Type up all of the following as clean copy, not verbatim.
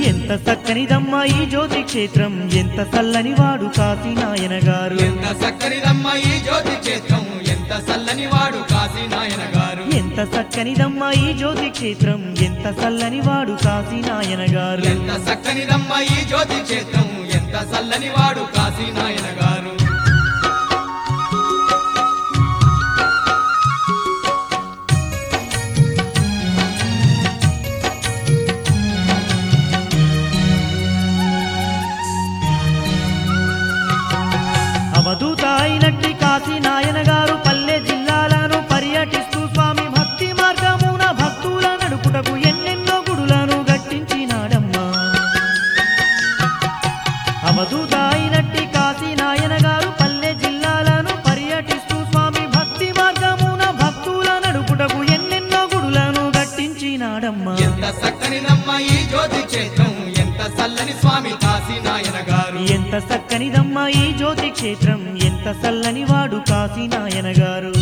ఎంత చక్కనిదమ్మా ఈ జ్యోతి క్షేత్రం, ఎంత చల్లని వాడు కాశీనాయన గారు. ఎంత చక్కనిదమ్మా ఈ జ్యోతి క్షేత్రం, ఎంత చల్లని వాడు కాశీనాయన గారు. ఎంత చక్కనిదమ్మా ఈ జ్యోతి క్షేత్రం, ఎంత చల్లని వాడు కాశీనాయన గారు. ఎంత చక్కనిదమ్మా ఈ జ్యోతి క్షేత్రం, ఎంత చల్లని వాడు కాశీనాయన గారు. అవధూత అయినట్టి కాశీనాయన గారు పల్లె జిల్లాలను పర్యటిస్తూ స్వామి భక్తి మార్గమున భక్తుల నడుపుటకు ఎన్నెన్నో గుడులను గట్టించినాడమ్మా. అవధూత అయినట్టి కాశీనాయన గారు పల్లె జిల్లాలను పర్యటిస్తూ స్వామి భక్తి మార్గమున భక్తుల నడుపుటకు ఎన్నెన్నో గుడులను గట్టించినాడమ్మా. ఎంత చక్కనిదమ్మా ఈ జ్యోతి క్షేత్రం, ఎంత చల్లని స్వామి కాశీనాయన గారు. ఎంత చక్కనిదమ్మా ఈ జ్యోతి క్షేత్రం, ఎంత చల్లని వాడు కాశీనాయన గారు.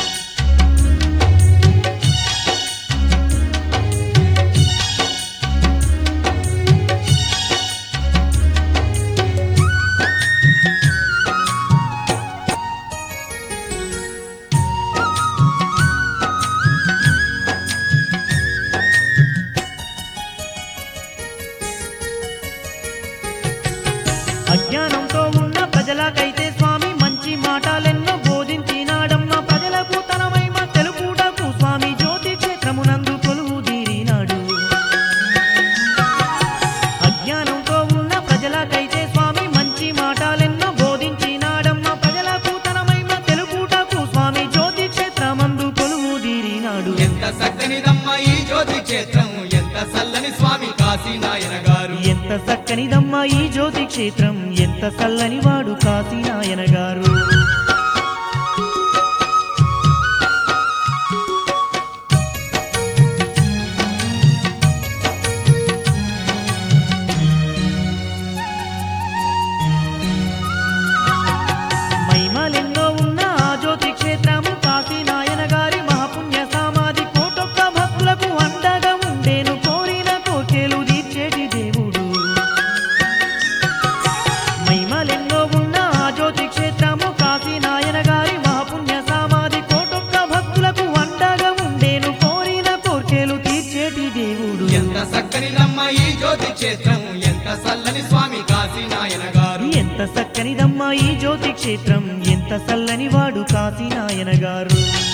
అజ్ఞానంతో ఉన్న ప్రజలకైతే స్వామి మంచి మాటలెన్నో బోధించినాడమ్మ. ప్రజలకు తన మహిమ తెలుపుటకు స్వామి జ్యోతి క్షేత్రమునందు కొలువు తీరినాడు. అజ్ఞానంతో ఉన్న ప్రజలకైతే స్వామి మంచి మాటలెన్నో బోధించినాడమ్మ. ప్రజలకు తన మహిమ తెలుపుటకు స్వామి జ్యోతి క్షేత్రమందు కొలువు తీరినాడు. ఎంత చక్కనిదమ్మా ఈ జ్యోతి క్షేత్రం, ఎంత చల్లని స్వామి కాశీనాయన గారు. ఎంత చక్కనిదమ్మా ఈ జ్యోతి క్షేత్రం, ఎంత చల్లని వాడు కాశీనాయన గారు. మహిమలెన్నో ఉన్న ఆ జ్యోతి క్షేత్రము కాశీనాయన గారి మహాపుణ్య సమాధి. కోటొక్క భక్తులకు అండగా ఉండేను, కోరిన కోర్కెలు తీర్చేటి దేవుడు. మహిమలెన్నో ఉన్న ఆ జ్యోతి క్షేత్రము కాశీనాయన గారి మహాపుణ్య సమాధి. కోటొక్క భక్తులకు అండగా ఉండేను, కోరిన కోర్కెలు తీర్చేటి దేవుడు. ఎంత చక్కనిదమ్మా ఈ జ్యోతి క్షేత్రం, ఎంత చల్లని స్వామి కాశీనాయన గారు. ఎంత చక్కనిదమ్మా ఈ జ్యోతి క్షేత్రం, ఎంత చల్లని వాడు కాశీనాయన గారు.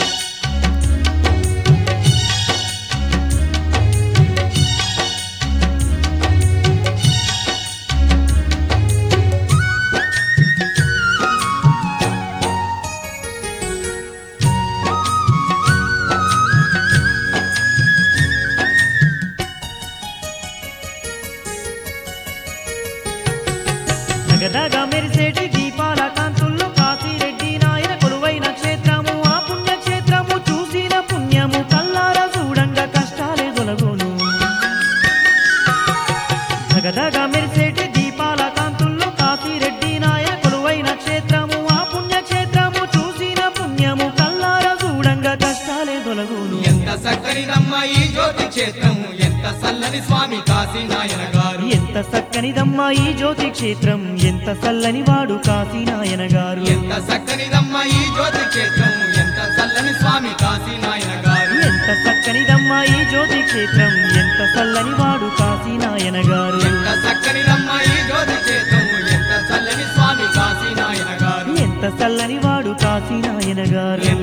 జగదగా మెరిసేటి దీపాల కాంతుల్లో కాశీరెడ్డి నాయన కొలువైన క్షేత్రము. ఆ పుణ్య క్షేత్రము చూసిన పుణ్యము కల్లార చూడంగా కష్టాలే తొలగును. జగదగా మెరిసేటి దీపాల కాంతుల్లో కాశీరెడ్డి నాయన కొలువైన క్షేత్రము. ఆ పుణ్య క్షేత్రము చూసిన పుణ్యము కల్లార చూడంగా కష్టాలే తొలగును. ఎంత చక్కనిదమ్మా ఈ జ్యోతి క్షేత్రం, ఎంత చల్లని స్వామి కాశీనాయన గారు. ఎంత చక్కనిదమ్మా ఈ జ్యోతి క్షేత్రం, ఎంత చల్లని వాడు కాశీనాయన గారు. ఎంత చక్కనిదమ్మా ఈ జ్యోతి క్షేత్రం, ఎంత చల్లని స్వామి కాశీనాయన గారు. ఎంత చక్కనిదమ్మా ఈ జ్యోతి క్షేత్రం, ఎంత చల్లని వాడు కాశీనాయన గారు. ఎంత చక్కనిదమ్మా ఈ జ్యోతి క్షేత్రం, ఎంత చల్లని స్వామి కాశీనాయన గారు. ఎంత చల్లని వాడు కాశీనాయన గారు.